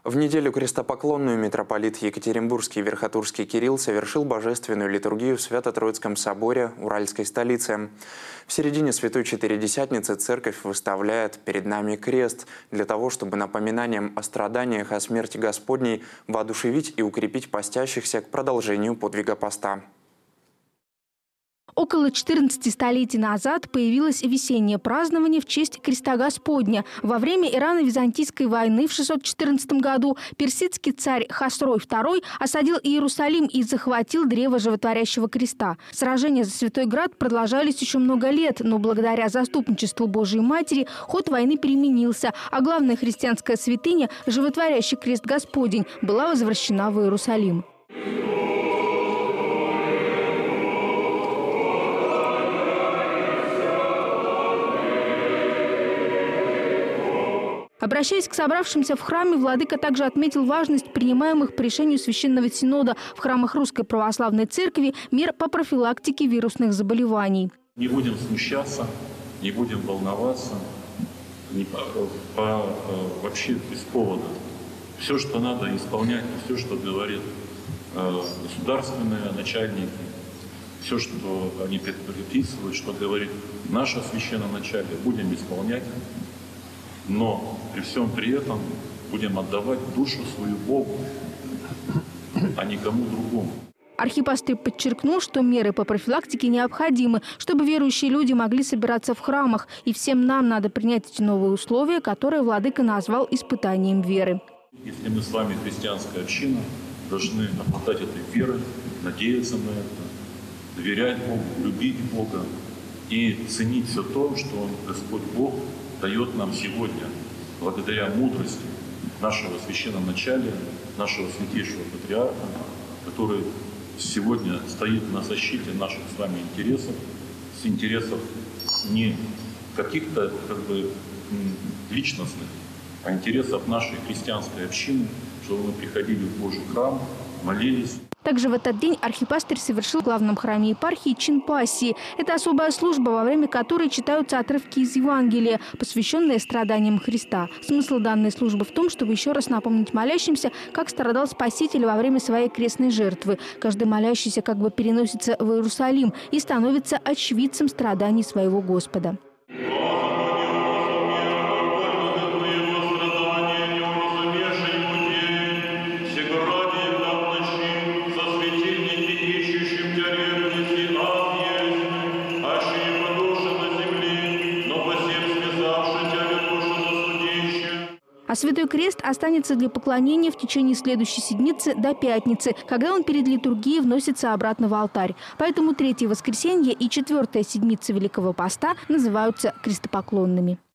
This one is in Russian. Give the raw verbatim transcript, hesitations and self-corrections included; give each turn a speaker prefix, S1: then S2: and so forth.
S1: В неделю крестопоклонную митрополит Екатеринбургский и Верхотурский Кирилл совершил божественную литургию в Свято-Троицком соборе Уральской столицы. В середине Святой Четыредесятницы церковь выставляет перед нами крест для того, чтобы напоминанием о страданиях, о смерти Господней воодушевить и укрепить постящихся к продолжению подвига поста.
S2: Около четырнадцати столетий назад появилось весеннее празднование в честь Креста Господня. Во время Ирано-Византийской войны в шестьсот четырнадцатом году персидский царь Хосрой второй осадил Иерусалим и захватил древо животворящего креста. Сражения за Святой Град продолжались еще много лет, но благодаря заступничеству Божией Матери ход войны переменился, а главная христианская святыня, животворящий крест Господень, была возвращена в Иерусалим. Обращаясь к собравшимся в храме, владыка также отметил важность принимаемых по решению Священного Синода в храмах Русской Православной Церкви мер по профилактике вирусных заболеваний.
S3: Не будем смущаться, не будем волноваться, не по, по, вообще без повода. Все, что надо исполнять, все, что говорят государственные начальники, все, что они предписывают, что говорит наше священноначалие, будем исполнять. Но при всем при этом будем отдавать душу свою Богу, а никому другому.
S2: Архипастырь подчеркнул, что меры по профилактике необходимы, чтобы верующие люди могли собираться в храмах. И всем нам надо принять эти новые условия, которые владыка назвал испытанием веры.
S3: Если мы с вами, христианская община, должны обладать этой верой, надеяться на это, доверять Богу, любить Бога и ценить все то, что Господь Бог дает нам сегодня, благодаря мудрости нашего священноначалия, нашего святейшего патриарха, который сегодня стоит на защите наших с вами интересов, с интересов не каких-то как бы личностных, а интересов нашей христианской общины, чтобы мы приходили в Божий храм, молились.
S2: Также в этот день архипастырь совершил в главном храме епархии чин пассии. Это особая служба, во время которой читаются отрывки из Евангелия, посвященные страданиям Христа. Смысл данной службы в том, чтобы еще раз напомнить молящимся, как страдал Спаситель во время своей крестной жертвы. Каждый молящийся как бы переносится в Иерусалим и становится очевидцем страданий своего Господа. А Святой Крест останется для поклонения в течение следующей седмицы до пятницы, когда он перед литургией вносится обратно в алтарь. Поэтому третье воскресенье и четвертая седмица Великого Поста называются крестопоклонными.